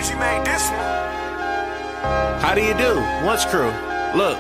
Breezy made this one. How do you do? Lunch crew. Look,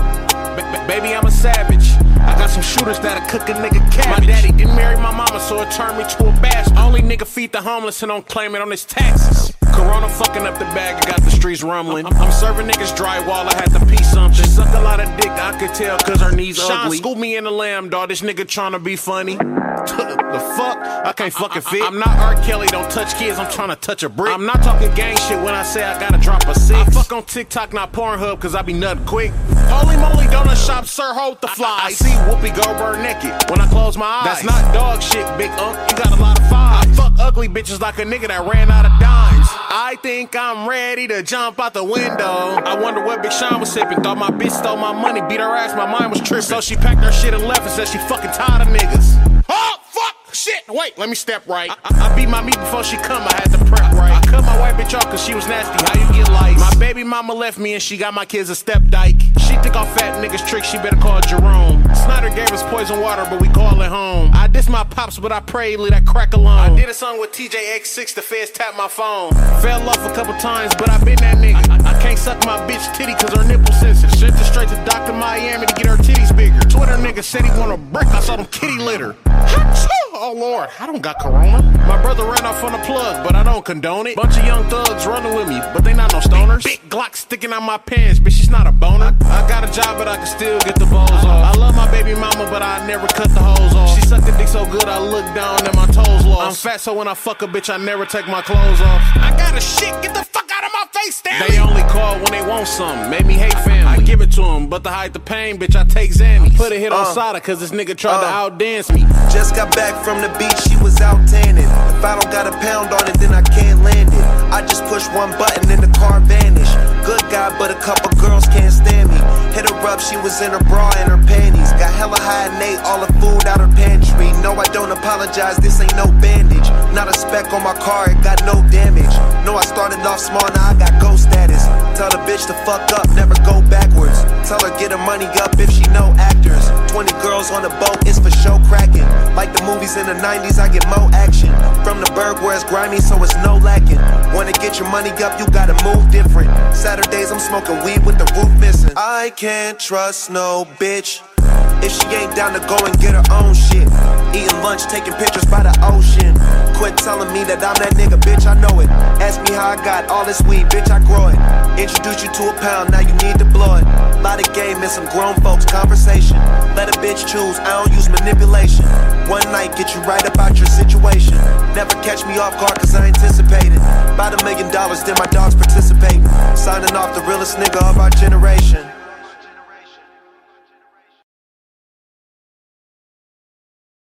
baby, I'm a savage. I got some shooters that'll cook a nigga cabbage. My daddy didn't marry my mama, so it turned me to a bastard. Only nigga feed the homeless and don't claim it on his taxes. Corona fucking up the bag, I got the streets rumbling. I'm serving niggas drywall, I had to pee something. She suck a lot of dick, I could tell cause her knees ugly. Scoop me in the lamb, dawg, this nigga tryna be funny. The fuck? I can't fucking fit. I'm not R. Kelly, don't touch kids, I'm tryna touch a brick. I'm not talking gang shit when I say I gotta drop a 6. I fuck on TikTok, not Pornhub, cause I be nutting quick. Holy moly, donut shop, sir, hold the flies. I see Whoopi Goldberg naked when I close my eyes. That's not dog shit, big unk, you got a lot of fires. I fuck ugly bitches like a nigga that ran out of dimes. I think I'm ready to jump out the window. I wonder what Big Sean was sipping. Thought my bitch stole my money, beat her ass, my mind was tripping. So she packed her shit and left and said she fucking tired of niggas. Oh, fuck, shit, wait, let me step right. I beat my meat before she come, I had to prep right. I cut my white bitch off cause she was nasty, how you get lice? My baby mama left me and she got my kids a step dyke. She think I'm fat niggas trick, she better call Jerome. Snyder gave us poison water, but we call it home. I diss my pops, but I pray leave that crack alone. I did a song with TJX6, the feds tapped my phone. Fell off a couple times, but I been that nigga. I can't suck my bitch titty cause her nipple sensitive. Sent her straight to Dr. Miami to get her titties bigger. Twitter nigga said he want a brick, I saw them kitty litter. Oh lord, I don't got corona. My brother ran off on the plug, but I don't condone it. Bunch of young thugs running with me, but they not no stoners. Big Glock sticking out my pants, bitch, she's not a boner. I got a job, but I can still get the balls off. I love my baby mama, but I never cut the hoes off. She sucked the dick so good, I look down and my toes lost. I'm fat, so when I fuck a bitch, I never take my clothes off. I got a shit, get the fuck out of my face, Stanley. They only call when they want something, made me hate family. I give it to them, but to hide the pain, bitch, I take Xanny. Put a hit on Sada, cause this nigga tried to outdance me. Just got back from the beach, she was out tanning. If I don't got a pound on it, then I can't land it. I just push one button and the car vanish. Good guy, but a couple girls can't stand me. Hit her up, she was in her bra and her panties. Got hella high and ate all the food out her pantry. No, I don't apologize, this ain't no bandage. Not a speck on my car, it got no damage. No, I started off small, now I got ghost status. Tell the bitch to fuck up, never go backwards. Tell her get her money up if she know actors. 20 girls on the boat, it's for show cracking. Like the movies in the 90s, I get more action. From the burg where it's grimy, so it's no lacking. Wanna get your money up, you gotta move different. Saturdays I'm smoking weed with the roof missing. I can't trust no bitch if she ain't down to go and get her own shit. Eating lunch, taking pictures by the ocean. Quit telling me that I'm that nigga, bitch, I know it. Ask me how I got all this weed, bitch, I grow it. Introduce you to a pound, now you need to blow it. Lot of game and some grown folks conversation. Let a bitch choose, I don't use manipulation. One night, get you right about your situation. Never catch me off guard cause I anticipated. About $1 million, then my dogs participating. Signing off the realest nigga of our generation.